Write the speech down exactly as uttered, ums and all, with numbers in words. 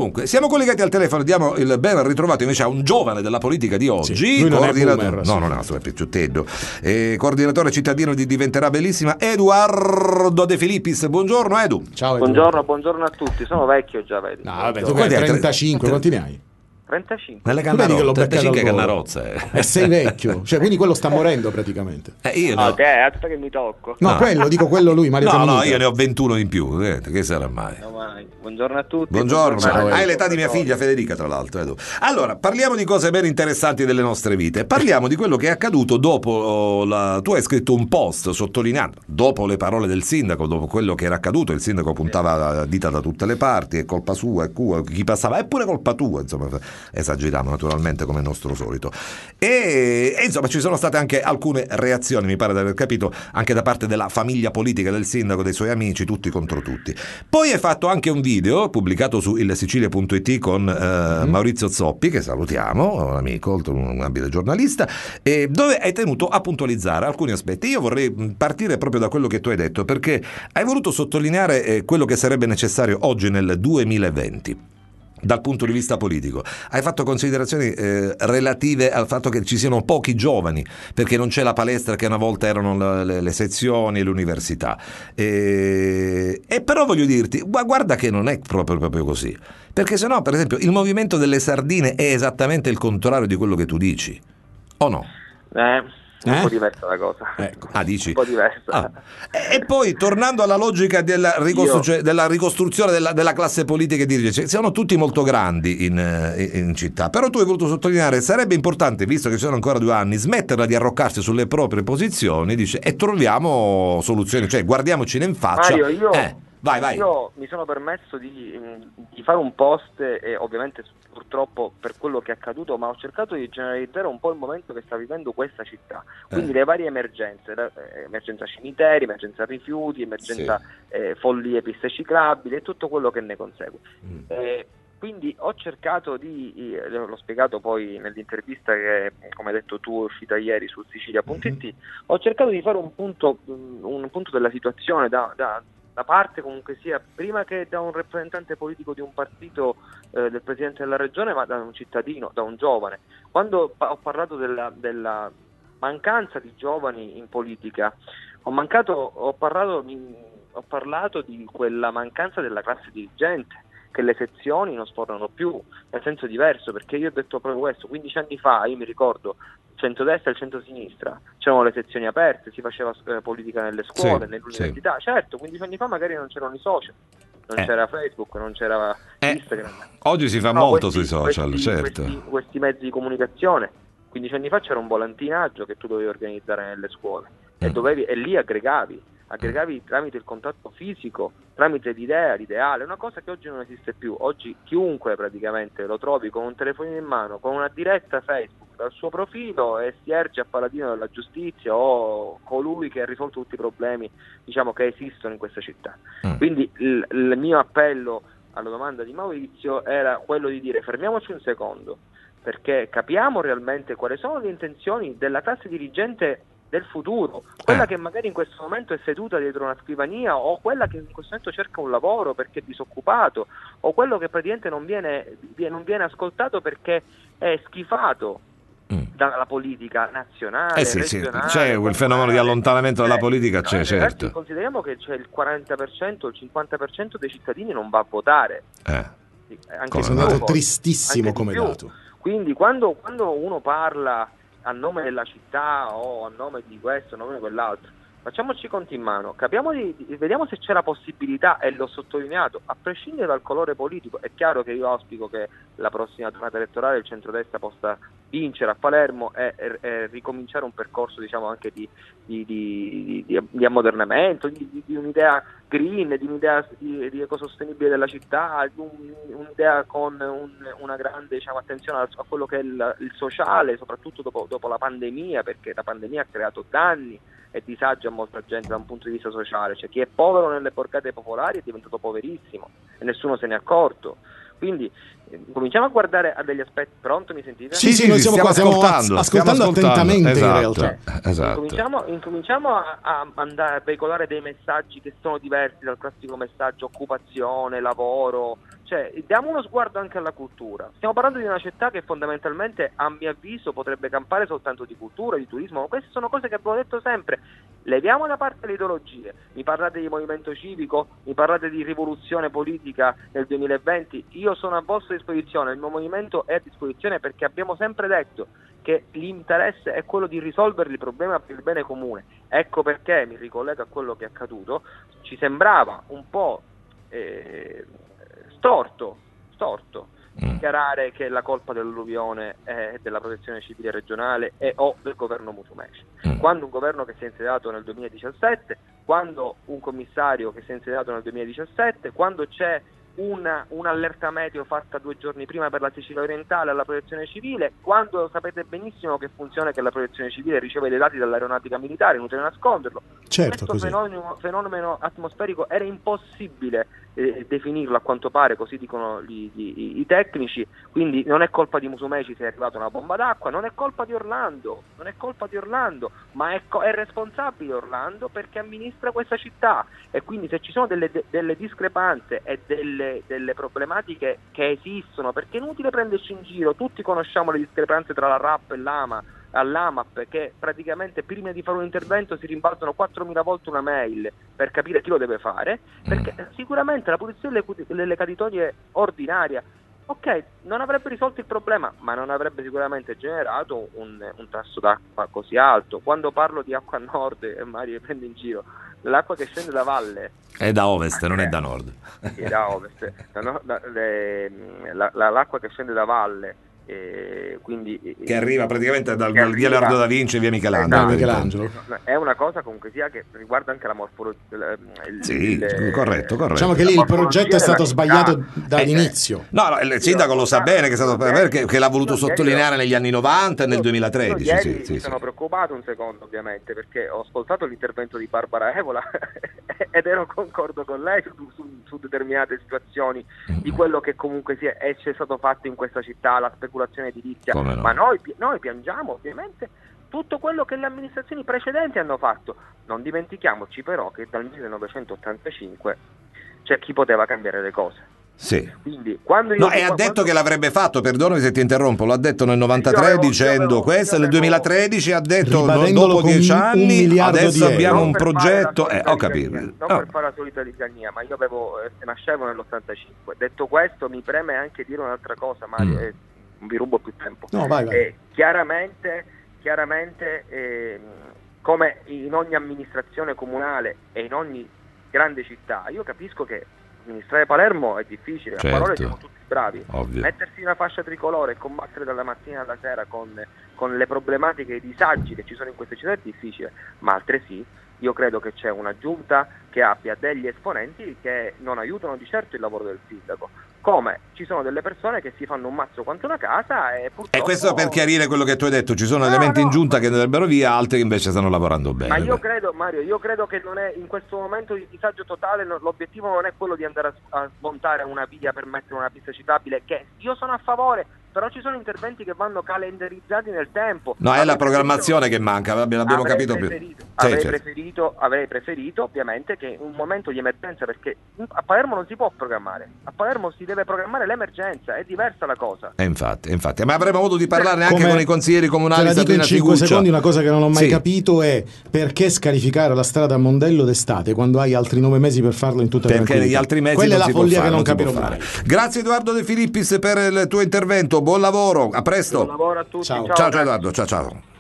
Comunque, siamo collegati al telefono, diamo il ben ritrovato invece a un giovane della politica di oggi. Sì, lui non coordinatore... è boomer, no, no, no, no, è più ciutteddo. Eh, coordinatore cittadino di Diventerà Bellissima, Edoardo De Filippis. Buongiorno, Edu. Ciao, Edu. Buongiorno, buongiorno a tutti. Sono vecchio già, vedi. No, vabbè, tu Quanti hai hai? trentacinque, quanti ne hai? trentacinque. Nelle Tu vedi che l'ho canarozze, beccato al volo. canarozze. E sei vecchio, cioè quindi quello sta morendo praticamente. Eh, io No, no. te, aspetta che mi tocco. No, No. quello, dico quello lui, Mario No, no, Caminita. io ne ho ventuno in più, eh, che sarà mai? No, mai. Buongiorno a tutti. Buongiorno, Ciao, hai Edu. l'età di mia figlia Federica, tra l'altro, Edu. Allora, parliamo di cose ben interessanti delle nostre vite. Parliamo di quello che è accaduto dopo la... Tu hai scritto un post sottolineando, dopo le parole del sindaco, dopo quello che era accaduto, il sindaco puntava la dita da tutte le parti, è colpa sua, è cua, chi passava, è pure colpa tua, insomma, esageriamo naturalmente come è nostro solito. E, e insomma ci sono state anche alcune reazioni, mi pare di aver capito, anche da parte della famiglia politica del sindaco, dei suoi amici, tutti contro tutti. Poi hai fatto anche un video pubblicato su il sicilia punto it con eh, mm-hmm. Maurizio Zoppi, che salutiamo, un amico, un abile giornalista, e dove hai tenuto a puntualizzare alcuni aspetti. Io vorrei partire proprio da quello che tu hai detto, perché hai voluto sottolineare eh, quello che sarebbe necessario oggi nel duemilaventi. Dal punto di vista politico, hai fatto considerazioni eh, relative al fatto che ci siano pochi giovani, perché non c'è la palestra che una volta erano le, le, le sezioni e l'università. E, e però voglio dirti, guarda che non è proprio, proprio così, perché sennò, per esempio, il movimento delle sardine è esattamente il contrario di quello che tu dici, o no? Eh... Un Eh? po' diversa la cosa. Ecco. Ah, dici? Un po' diversa. Ah. E, e poi, tornando alla logica della, ricostru- Io... della ricostruzione della, della classe politica e dirigente, siamo tutti molto grandi in, in, in città, però tu hai voluto sottolineare, sarebbe importante, visto che ci sono ancora due anni, smetterla di arroccarsi sulle proprie posizioni, dice, e troviamo soluzioni, cioè guardiamoci in faccia. Mario, io... Eh, vai, vai. Io mi sono permesso di, di fare un post e ovviamente purtroppo per quello che è accaduto, ma ho cercato di generalizzare un po' il momento che sta vivendo questa città, quindi eh. le varie emergenze, emergenza cimiteri, emergenza rifiuti, emergenza sì. eh, follie piste ciclabili e tutto quello che ne consegue. Mm. Eh, quindi ho cercato di, l'ho spiegato poi nell'intervista che, come hai detto tu, è uscita ieri su sicilia punto it, mm-hmm. ho cercato di fare un punto, un punto della situazione da, da da parte comunque sia, prima che da un rappresentante politico di un partito eh, del presidente della regione, ma da un cittadino, da un giovane. Quando pa- ho parlato della, della mancanza di giovani in politica, ho mancato, ho parlato, ho parlato di quella mancanza della classe dirigente, che le sezioni non sporrono più, nel senso diverso, perché io ho detto proprio questo, quindici anni fa, io mi ricordo, centrodestra e centrosinistra, c'erano le sezioni aperte, si faceva eh, politica nelle scuole, sì, nell'università, sì. Certo, quindici anni fa magari non c'erano i social, non eh. c'era Facebook, non c'era eh. Instagram. Oggi si fa no, molto questi, sui social, questi, certo. Questi, questi mezzi di comunicazione, quindici anni fa c'era un volantinaggio che tu dovevi organizzare nelle scuole mm. e, dovevi, e lì aggregavi, aggregavi tramite il contatto fisico, tramite l'idea, l'ideale, una cosa che oggi non esiste più. Oggi chiunque praticamente lo trovi con un telefonino in mano, con una diretta Facebook dal suo profilo e si erge a paladino della giustizia o colui che ha risolto tutti i problemi, diciamo, che esistono in questa città. Mm. Quindi il, il mio appello alla domanda di Maurizio era quello di dire: fermiamoci un secondo, perché capiamo realmente quali sono le intenzioni della classe dirigente del futuro, quella eh. che magari in questo momento è seduta dietro una scrivania, o quella che in questo momento cerca un lavoro perché è disoccupato, o quello che praticamente non viene, non viene ascoltato perché è schifato mm. dalla politica nazionale, eh sì, regionale. Sì. C'è quel fenomeno di allontanamento dalla politica, c'è, no, certo. Consideriamo che c'è il quaranta per cento, il cinquanta per cento dei cittadini non va a votare. Eh. Sì, anche è un dato tristissimo come dato. Quindi quando, quando uno parla a nome della città o a nome di questo, a nome di quell'altro, facciamoci i conti in mano, capiamo di, di, vediamo se c'è la possibilità, e l'ho sottolineato, a prescindere dal colore politico. È chiaro che io auspico che la prossima tornata elettorale il centrodestra possa vincere a Palermo e, e, e ricominciare un percorso, diciamo, anche di, di, di, di, di ammodernamento, di, di, di un'idea green, di un'idea di, di ecosostenibile della città, di un, un'idea con un, una grande, diciamo, attenzione a, a quello che è il, il sociale, soprattutto dopo, dopo la pandemia, perché la pandemia ha creato danni e disagi a molta gente da un punto di vista sociale. Cioè, chi è povero nelle borgate popolari è diventato poverissimo e nessuno se ne è accorto. Quindi eh, cominciamo a guardare a degli aspetti. Pronto, mi sentite? Sì, sì, noi siamo qua, stiamo ascoltando, ascoltando, ascoltando attentamente, esatto, in realtà. Eh, esatto. Incominciamo, incominciamo a, a andare a veicolare dei messaggi che sono diversi dal classico messaggio occupazione, lavoro, Cioè, diamo uno sguardo anche alla cultura. Stiamo parlando di una città che fondamentalmente, a mio avviso, potrebbe campare soltanto di cultura, di turismo, ma queste sono cose che abbiamo detto sempre. Leviamo da parte le ideologie. Mi parlate di movimento civico, mi parlate di rivoluzione politica nel duemilaventi, io sono a vostra disposizione, il mio movimento è a disposizione, perché abbiamo sempre detto che l'interesse è quello di risolvere il problema per il bene comune. Ecco perché, mi ricollego a quello che è accaduto, ci sembrava un po' eh, storto, storto dichiarare che la colpa dell'alluvione è della protezione civile regionale e o del governo Musumeci. Quando un governo che si è insediato nel duemiladiciassette, quando un commissario che si è insediato nel duemiladiciassette, quando c'è una, un'allerta meteo fatta due giorni prima per la Sicilia orientale alla protezione civile, quando sapete benissimo che funziona che la protezione civile riceve dei dati dall'aeronautica militare, inutile nasconderlo. Certo, questo fenomeno, fenomeno atmosferico era impossibile eh, definirlo, a quanto pare, così dicono gli, gli, i tecnici, quindi non è colpa di Musumeci se è arrivata una bomba d'acqua, non è colpa di Orlando, non è colpa di Orlando, ma è, co- è responsabile Orlando perché amministra questa città, e quindi se ci sono delle, de- delle discrepanze e delle, delle problematiche che esistono, perché è inutile prenderci in giro, tutti conosciamo le discrepanze tra la R A P e l'A M A, all'A M A P, che praticamente prima di fare un intervento si rimbalzano quattromila volte una mail per capire chi lo deve fare, perché sicuramente la pulizia delle, delle caditoie ordinaria, ok, non avrebbe risolto il problema, ma non avrebbe sicuramente generato un, un tasso d'acqua così alto. Quando parlo di acqua a nord, e Mario prende in giro, l'acqua che scende da valle è da ovest, non è da nord. È da ovest. No, da, le, la, la, l'acqua che scende da valle, Eh, quindi che arriva praticamente dal, dal via Leonardo da Vinci e via Michelangelo. Esatto, Michelangelo. È una cosa comunque sia che riguarda anche la morfologia. Sì, il, corretto, corretto. Diciamo che lì il progetto è stato sbagliato dall'inizio. No, no, il sindaco lo sa bene che è stato perché che l'ha voluto sottolineare negli anni novanta e nel duemilatredici. Io sì, ieri sì, mi sì. sono preoccupato un secondo, ovviamente, perché ho ascoltato l'intervento di Barbara Evola ed ero concordo con lei su, su, su determinate situazioni di quello che comunque sia è, è stato fatto in questa città, la speculazione edilizia. No? Ma noi, noi piangiamo ovviamente tutto quello che le amministrazioni precedenti hanno fatto. Non dimentichiamoci però che dal millenovecentottantacinque c'è chi poteva cambiare le cose. Sì. Quindi, quando io no, dico, e ha detto quando... che l'avrebbe fatto, perdonami se ti interrompo, l'ha detto nel novantatré avevo, dicendo avevo, questo, nel duemilatredici ha detto no, ribadendolo dopo con dieci un anni miliardo adesso di abbiamo euro. un progetto, eh, ho capito. Non Oh. per fare la solita litania, ma io avevo eh, nascevo nell'ottantacinque. Detto questo, mi preme anche dire un'altra cosa, Mario, mm. eh, vi rubo più tempo. No, vai, vai. Eh, chiaramente, chiaramente eh, come in ogni amministrazione comunale e in ogni grande città, io capisco che amministrare Palermo è difficile, certo. A parole siamo tutti bravi. Ovvio. Mettersi una fascia tricolore e combattere dalla mattina alla sera con, con le problematiche e i disagi che ci sono in queste città è difficile, ma altresì io credo che c'è una giunta che abbia degli esponenti che non aiutano di certo il lavoro del sindaco, come ci sono delle persone che si fanno un mazzo quanto una casa e purtroppo... E questo per chiarire quello che tu hai detto, ci sono no, elementi no, in giunta ma... che andrebbero via, altri che invece stanno lavorando bene. Ma io beh. credo, Mario, io credo che non è in questo momento di disagio totale, no, l'obiettivo non è quello di andare a, a smontare una via per mettere una pista citabile, che io sono a favore, però ci sono interventi che vanno calendarizzati nel tempo. No, avrei è la programmazione preferito, che manca, l'abbiamo avrei capito preferito, più. Avrei, sì, certo. preferito, avrei preferito ovviamente che un momento di emergenza, perché a Palermo non si può programmare, a Palermo si deve programmare l'emergenza, è diversa la cosa. E infatti, infatti, ma avremmo avuto di parlarne anche Come, con i consiglieri comunali. Te la dico in cinque secondi, una cosa che non ho mai sì. capito è perché scarificare la strada a Mondello d'estate quando hai altri nove mesi per farlo in tutta perché negli altri mesi quella non è la si follia può fare, che non, non capirò mai. Grazie Edoardo De Filippis per il tuo intervento, buon lavoro, a presto. Buon lavoro a tutti. Ciao, ciao, ciao, ciao Edoardo, ciao ciao.